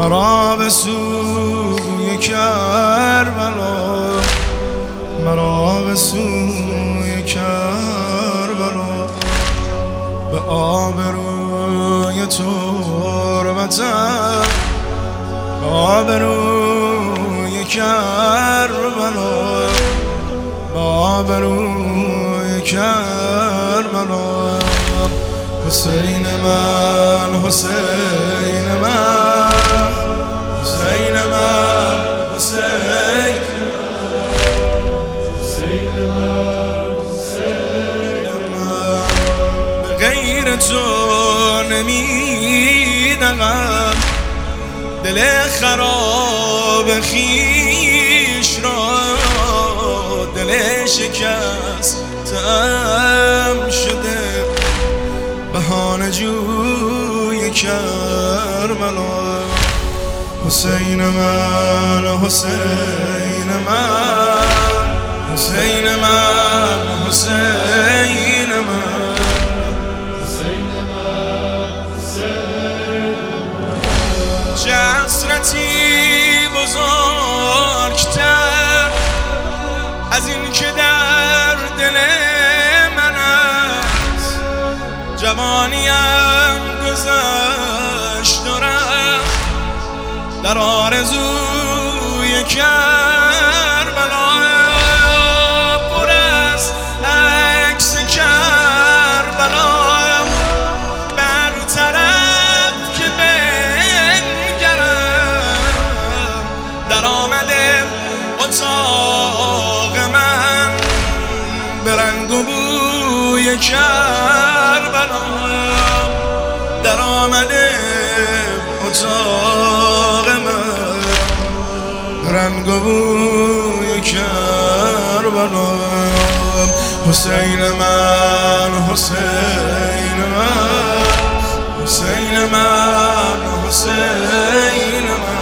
مرا به سوی کربلا، مرا به سوی کربلا، به آبروی تربتم، به آبروی کربلا، به آبروی کربلا. حسین من، حسین من، حسین من، حسین من، حسین من. به غیر تو نمیدهم دل خراب خویش را، دل شکستم شده بهانه جوی کربلا. حسین من، حسین من، حسین من، حسین من، حسین من، حسین من. چه حسرتی بزرگتر از این که در دل من است، جوانیم گذشت و رفت در آرزوی کربلا. پر از عکس کربلا بر طرف که بنگرم، در آمده اتاق من به رنگ و بوی کربلا، در آمده اتاق من به رنگ و بوی کربلا. حسین من، حسین من، حسین من، حسین من.